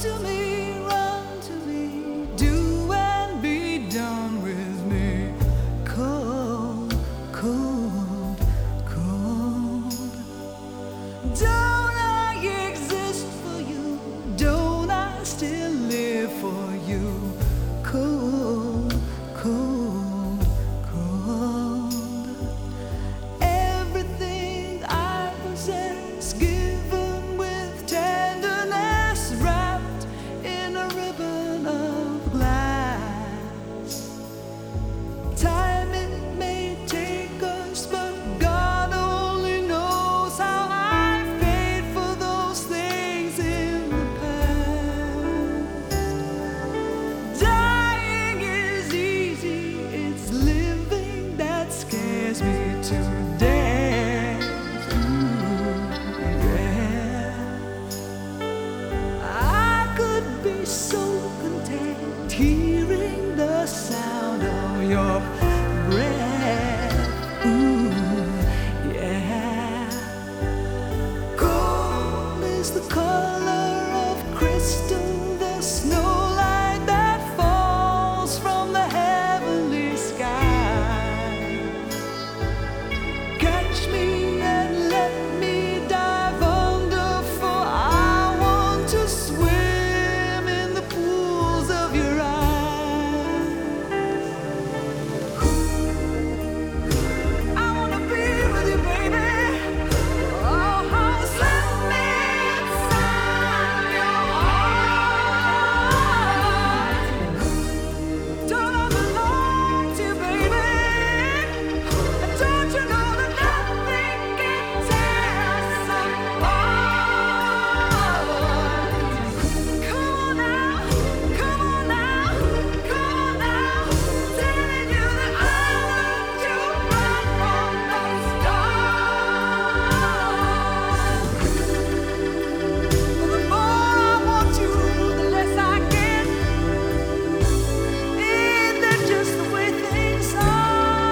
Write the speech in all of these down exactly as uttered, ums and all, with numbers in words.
to me, run to me, do and be done with me. Cold, cold, cold. Don't I exist for you? Don't I still live for you? Cold, cold, cold. Everything I possess, given with tenderness, wrapped in a ribbon of glass. Time it may take us, but God only knows how I paid for those things in the past. Dying is easy, it's living that scares me to death. Ooh, yeah. I could be so content hearing the sound of your breath. Ooh, yeah. Gold is the color of crystal, the snowlight that falls from the heavenly sky. Catch me and let me dive under, for I want to swim in the pools of your eyes. I wanna be with you, baby. Oh, slip me inside your arms. Don't I belong to you, baby? Don't you know that nothing can tear us apart? Come on now, come on now, come on now. Telling you that I want you right from the start. The more I want you, the less I get. Ain't that just the way things are?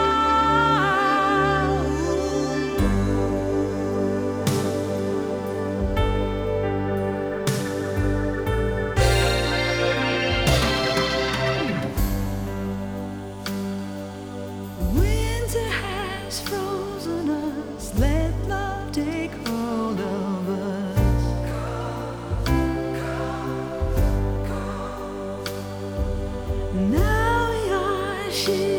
Winter has frozen us. Let love take hold of us. Now we are shivering.